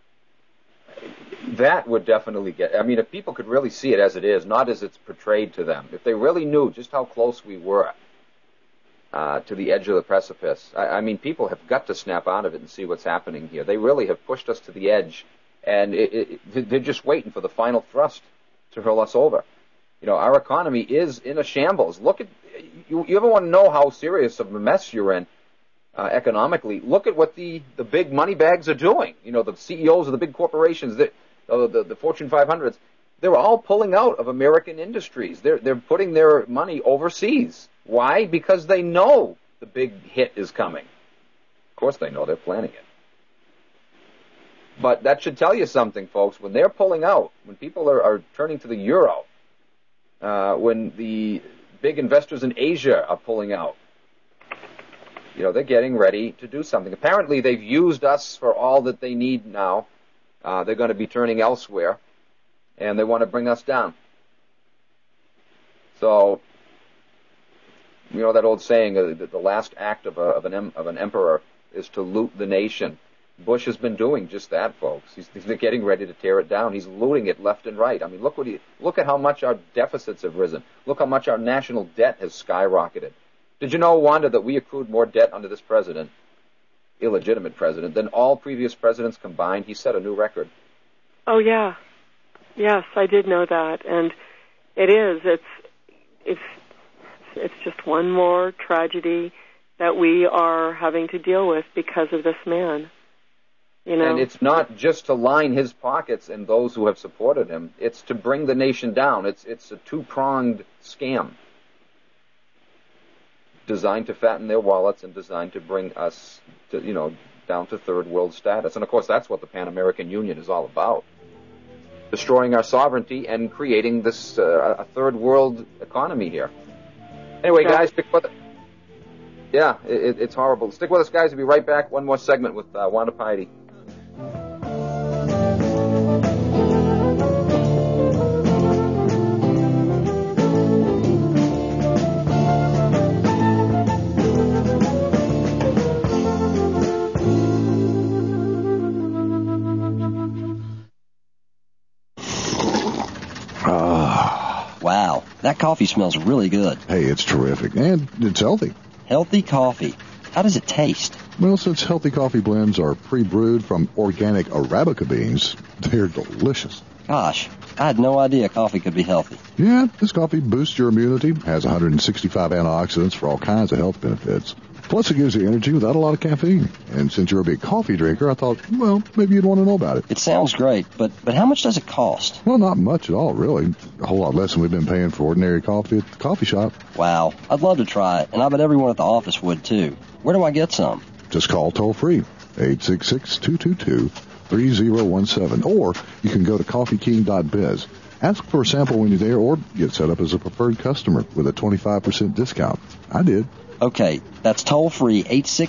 that would definitely if people could really see it as it is, not as it's portrayed to them, if they really knew just how close we were to the edge of the precipice, people have got to snap out of it and see what's happening here. They really have pushed us to the edge, and they're just waiting for the final thrust to hurl us over. Our economy is in a shambles. Look at, you ever want to know how serious of a mess you're in economically? Look at what the big money bags are doing. The CEOs of the big corporations, the Fortune 500s, they're all pulling out of American industries. They're putting their money overseas. Why? Because they know the big hit is coming. Of course they know, they're planning it. But that should tell you something, folks. When they're pulling out, when people are turning to the euro, when the big investors in Asia are pulling out, they're getting ready to do something. Apparently, they've used us for all that they need now. They're going to be turning elsewhere, and they want to bring us down. So, that old saying that the last act of an emperor is to loot the nation. Bush has been doing just that, folks. He's getting ready to tear it down. He's looting it left and right. I mean, look at how much our deficits have risen. Look how much our national debt has skyrocketed. Did you know, Wanda, that we accrued more debt under this president, illegitimate president, than all previous presidents combined? He set a new record. Oh, yeah. Yes, I did know that. And it is. It's just one more tragedy that we are having to deal with because of this man. You know? And it's not just to line his pockets and those who have supported him. It's to bring the nation down. It's a two-pronged scam designed to fatten their wallets and designed to bring us to, down to third world status. And of course, that's what the Pan-American Union is all about. Destroying our sovereignty and creating this a third world economy here. Anyway, guys, stick with it. Yeah, it's horrible. Stick with us, guys. We'll be right back. One more segment with Wanda Piety. Wow, that coffee smells really good. Hey, it's terrific, and it's healthy. Healthy coffee. How does it taste? Well, since healthy coffee blends are pre-brewed from organic Arabica beans, they're delicious. Gosh, I had no idea coffee could be healthy. Yeah, this coffee boosts your immunity, has 165 antioxidants for all kinds of health benefits. Plus, it gives you energy without a lot of caffeine. And since you're a big coffee drinker, I thought, well, maybe you'd want to know about it. It sounds great, but how much does it cost? Well, not much at all, really. A whole lot less than we've been paying for ordinary coffee at the coffee shop. Wow, I'd love to try it, and I bet everyone at the office would, too. Where do I get some? Just call toll-free, 866-222-3017, or you can go to coffeeking.biz. Ask for a sample when you're there, or get set up as a preferred customer with a 25% discount. I did. Okay, that's toll-free,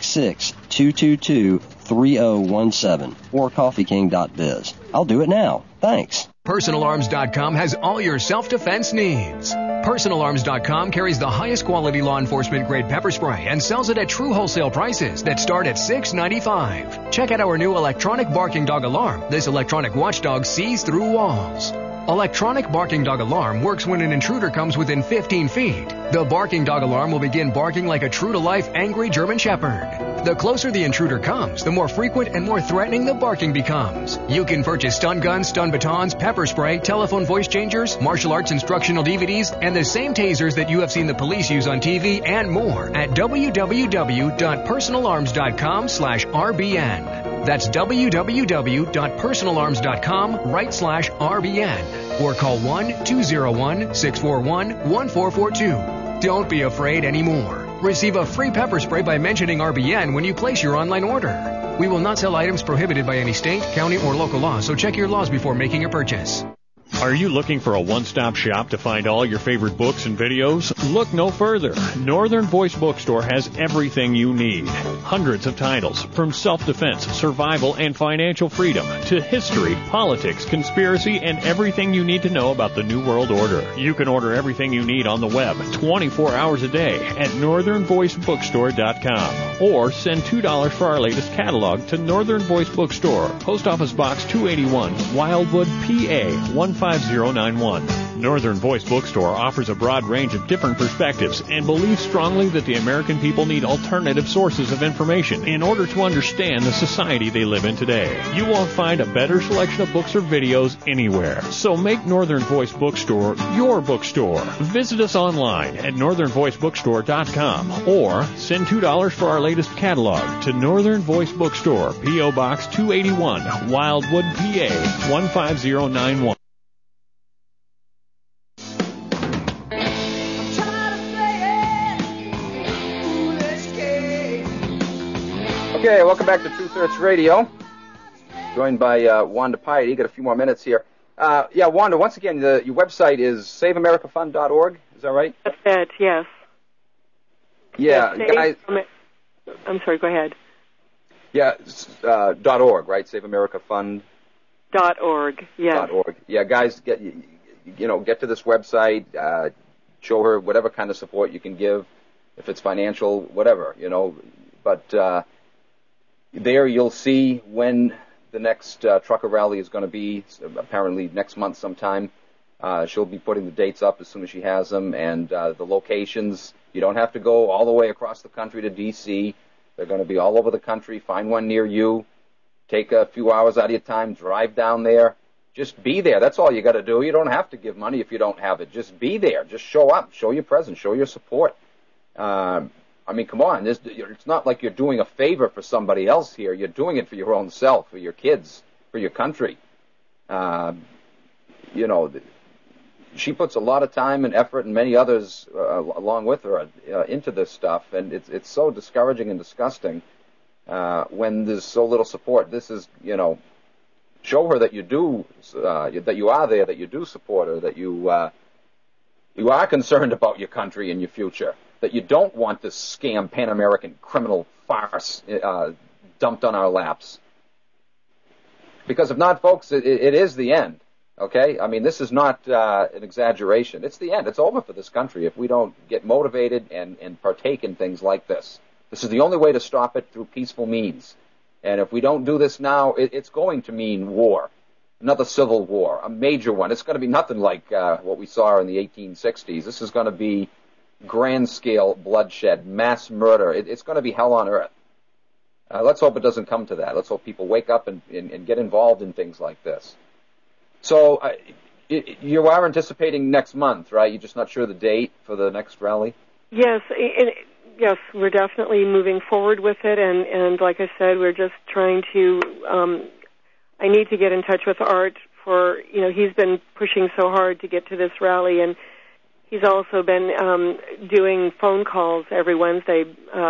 866-222-3017, or coffeeking.biz. I'll do it now. Thanks. PersonalArms.com has all your self-defense needs. PersonalArms.com carries the highest quality law enforcement grade pepper spray and sells it at true wholesale prices that start at $6.95. Check out our new electronic barking dog alarm. This electronic watchdog sees through walls. Electronic barking dog alarm works when an intruder comes within 15 feet. The barking dog alarm will begin barking like a true-to-life angry German Shepherd. The closer the intruder comes, the more frequent and more threatening the barking becomes. You can purchase stun guns, stun batons, pepper spray, telephone voice changers, martial arts instructional DVDs, and the same tasers that you have seen the police use on TV and more at www.personalarms.com/RBN. That's www.personalarms.com/RBN. Or call 1-201-641-1442. Don't be afraid anymore. Receive a free pepper spray by mentioning RBN when you place your online order. We will not sell items prohibited by any state, county, or local law, so check your laws before making a purchase. Are you looking for a one-stop shop to find all your favorite books and videos? Look no further. Northern Voice Bookstore has everything you need. Hundreds of titles, from self-defense, survival, and financial freedom, to history, politics, conspiracy, and everything you need to know about the New World Order. You can order everything you need on the web 24 hours a day at northernvoicebookstore.com, or send $2 for our latest catalog to Northern Voice Bookstore, Post Office Box 281, Wildwood, PA 15091. Northern Voice Bookstore offers a broad range of different perspectives and believes strongly that the American people need alternative sources of information in order to understand the society they live in today. You won't find a better selection of books or videos anywhere. So make Northern Voice Bookstore your bookstore. Visit us online at northernvoicebookstore.com or send $2 for our latest catalog to Northern Voice Bookstore, P.O. Box 281, Wildwood, PA 15091. Okay, welcome back to Truth Hurts Radio. Joined by Wanda Piety. Got a few more minutes here. Wanda, once again, your website is saveamericafund.org. Is that right? That's it, yes. Yeah, guys. I'm sorry, go ahead. Yeah, .org, right? SaveAmericaFund. .org, yes. .org. Yeah, guys, get to this website, show her whatever kind of support you can give, if it's financial, whatever, But there you'll see when the next trucker rally is going to be, apparently next month sometime. She'll be putting the dates up as soon as she has them, and the locations. You don't have to go all the way across the country to D.C. They're going to be all over the country. Find one near you. Take a few hours out of your time. Drive down there. Just be there. That's all you got to do. You don't have to give money if you don't have it. Just be there. Just show up. Show your presence. Show your support. I mean, come on. It's not like you're doing a favor for somebody else here. You're doing it for your own self, for your kids, for your country. She puts a lot of time and effort, and many others along with her into this stuff, and it's so discouraging and disgusting when there's so little support. This is, show her that you do, that you are there, that you do support her, that you are concerned about your country and your future, that you don't want this scam Pan-American criminal farce dumped on our laps. Because if not, folks, it is the end. Okay? I mean, this is not an exaggeration. It's the end. It's over for this country if we don't get motivated and partake in things like this. This is the only way to stop it, through peaceful means. And if we don't do this now, it's going to mean war. Another civil war, a major one. It's going to be nothing like what we saw in the 1860s. This is going to be grand-scale bloodshed, mass murder. It's going to be hell on earth. Let's hope it doesn't come to that. Let's hope people wake up and get involved in things like this. So you are anticipating next month, right? You're just not sure the date for the next rally? Yes, yes, we're definitely moving forward with it, and like I said, we're just trying to, I need to get in touch with Art for, he's been pushing so hard to get to this rally, and he's also been doing phone calls every Wednesday.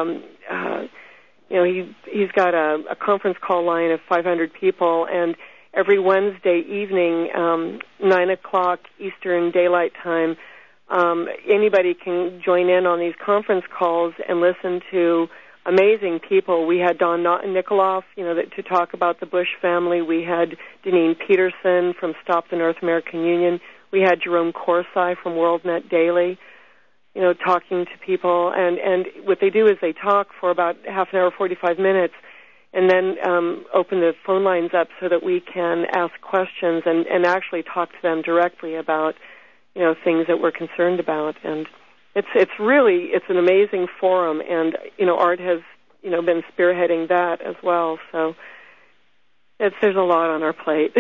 He's got a conference call line of 500 people, and every Wednesday evening, 9 o'clock Eastern Daylight Time, anybody can join in on these conference calls and listen to amazing people. We had Don Nikoloff, to talk about the Bush family. We had Deneen Peterson from Stop the North American Union. We had Jerome Corsai from WorldNet Daily, talking to people. And what they do is they talk for about half an hour, 45 minutes, and then open the phone lines up so that we can ask questions and actually talk to them directly about, things that we're concerned about. And it's an amazing forum, and, Art has, been spearheading that as well. So there's a lot on our plate.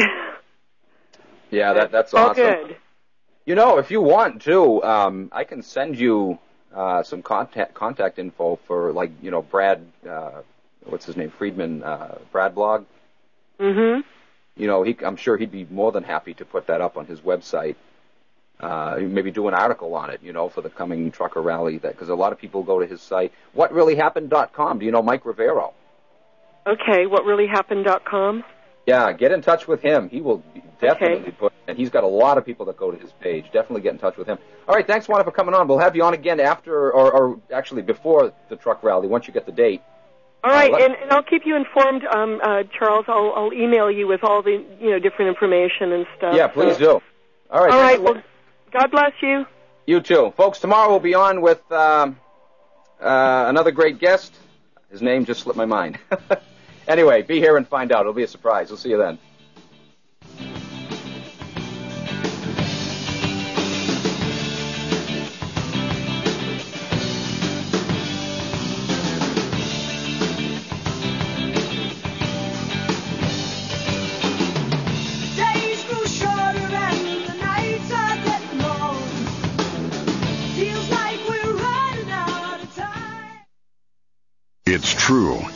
Yeah, that's awesome. All good. If you want to, I can send you some contact info for, Brad, what's his name, Friedman, Brad Blog. Mm-hmm. I'm sure he'd be more than happy to put that up on his website. Maybe do an article on it, for the coming trucker rally. Because a lot of people go to his site. WhatReallyHappened.com. Do you know Mike Rivero? Okay, WhatReallyHappened.com. Yeah, get in touch with him. He will definitely put, and he's got a lot of people that go to his page. Definitely get in touch with him. All right, thanks, Juana, for coming on. We'll have you on again after, or actually before the truck rally, once you get the date. All right, and I'll keep you informed, Charles. I'll email you with all the different information and stuff. Yeah, please do. All right. All right. Well, God bless you. You too, folks. Tomorrow we'll be on with another great guest. His name just slipped my mind. Anyway, be here and find out. It'll be a surprise. We'll see you then. It's true.